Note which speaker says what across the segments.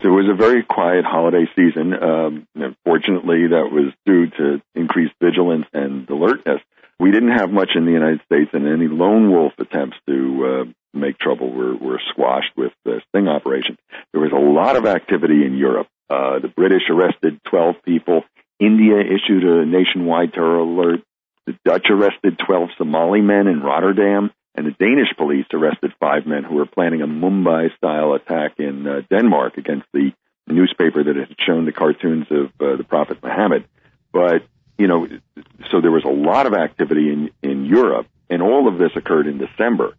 Speaker 1: So it was a very quiet holiday season. Unfortunately, that was due to increased vigilance and alertness. We didn't have much in the United States, and any lone wolf attempts to make trouble were squashed with the sting operation. There was a lot of activity in Europe. The British arrested 12 people. India issued a nationwide terror alert. The Dutch arrested 12 Somali men in Rotterdam. And the Danish police arrested 5 men who were planning a Mumbai-style attack in Denmark against the newspaper that had shown the cartoons of the Prophet Muhammad. But, so there was a lot of activity in Europe, and all of this occurred in December.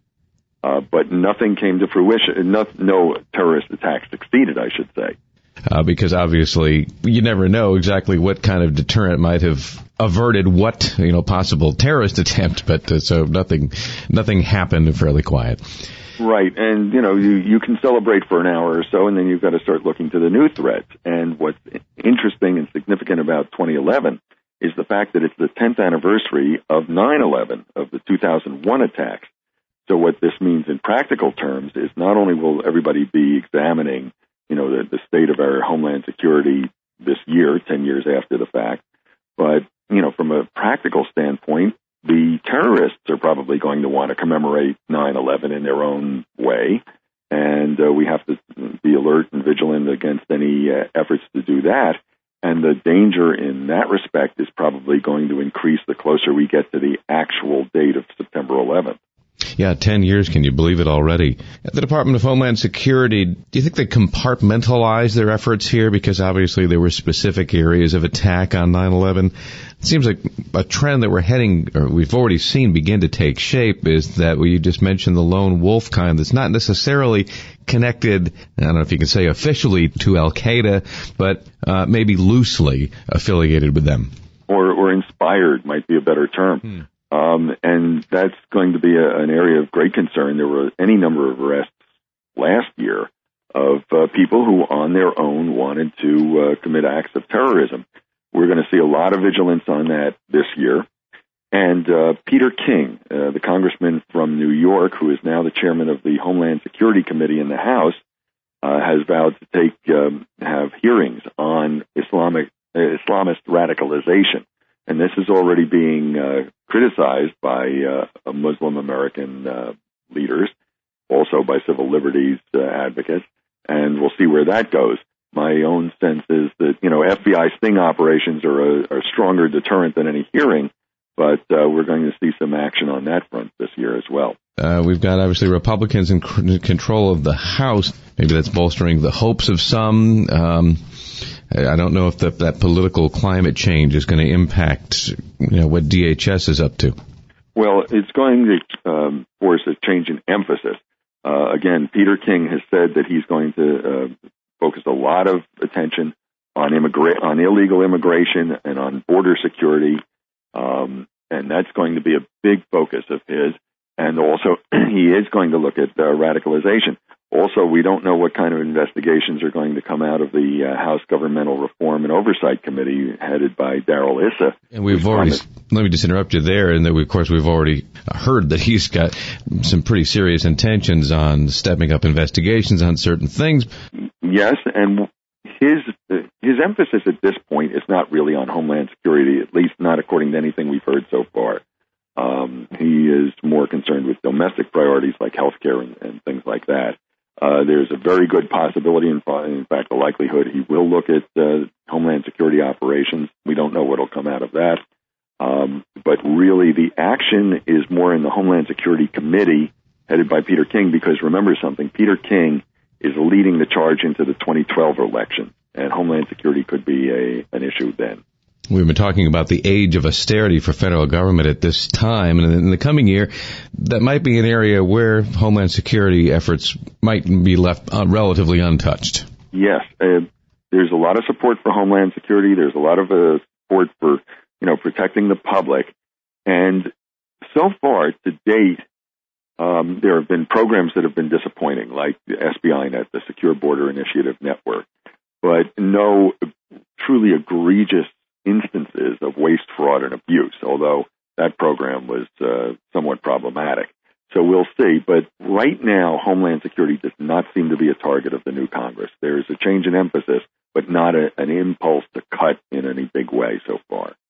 Speaker 1: But nothing came to fruition. No terrorist attack succeeded, I should say.
Speaker 2: Because obviously you never know exactly what kind of deterrent might have averted what possible terrorist attempt, but so nothing happened. Fairly quiet,
Speaker 1: right? And you can celebrate for an hour or so, and then you've got to start looking to the new threats. And what's interesting and significant about 2011 is the fact that it's the 10th anniversary of 9/11, of the 2001 attacks. So what this means in practical terms is not only will everybody be examining the state of our homeland security this year, 10 years after the fact, but, from a practical standpoint, the terrorists are probably going to want to commemorate 9/11 in their own way, and we have to be alert and vigilant against any efforts to do that. And the danger in that respect is probably going to increase the closer we get to the actual date of September 11th.
Speaker 2: Yeah, 10 years. Can you believe it already? At the Department of Homeland Security, do you think they compartmentalized their efforts here? Because obviously there were specific areas of attack on 9/11. It seems like a trend that we've already seen begin to take shape is that you just mentioned the lone wolf kind that's not necessarily connected, I don't know if you can say officially to Al-Qaeda, but maybe loosely affiliated with them.
Speaker 1: Or inspired might be a better term. And that's going to be an area of great concern. There were any number of arrests last year of people who on their own wanted to commit acts of terrorism. We're going to see a lot of vigilance on that this year. And Peter King, the congressman from New York, who is now the chairman of the Homeland Security Committee in the House, has vowed to have hearings on Islamist radicalization. And this is already being criticized by Muslim American leaders, also by civil liberties advocates, and we'll see where that goes. My own sense is that, FBI sting operations are a stronger deterrent than any hearing, but we're going to see some action on that front this year as well.
Speaker 2: We've got, obviously, Republicans in control of the House. Maybe that's bolstering the hopes of some. I don't know if that political climate change is going to impact, what DHS is up to.
Speaker 1: Well, it's going to force a change in emphasis. Again, Peter King has said that he's going to focus a lot of attention on illegal immigration and on border security, and that's going to be a big focus of his. And also, he is going to look at radicalization. Also, we don't know what kind of investigations are going to come out of the House Governmental Reform and Oversight Committee headed by Darrell Issa.
Speaker 2: And let me just interrupt you there, and that, of course, we've already heard that he's got some pretty serious intentions on stepping up investigations on certain things.
Speaker 1: Yes, and his emphasis at this point is not really on Homeland Security, at least not according to anything we've heard so far. He is more concerned with domestic priorities like healthcare and things like that. There's a very good possibility, in fact, the likelihood he will look at Homeland Security operations. We don't know what will come out of that. But really, the action is more in the Homeland Security Committee headed by Peter King, because remember something, Peter King is leading the charge into the 2012 election, and Homeland Security could be an issue then.
Speaker 2: We've been talking about the age of austerity for federal government at this time, and in the coming year, that might be an area where Homeland Security efforts might be left relatively untouched.
Speaker 1: Yes, there's a lot of support for Homeland Security. There's a lot of support for, protecting the public, and so far to date, there have been programs that have been disappointing, like the SBINet, the Secure Border Initiative Network, but no truly egregious instances of waste, fraud, and abuse, although that program was somewhat problematic. So we'll see. But right now, Homeland Security does not seem to be a target of the new Congress. There's a change in emphasis, but not an impulse to cut in any big way so far.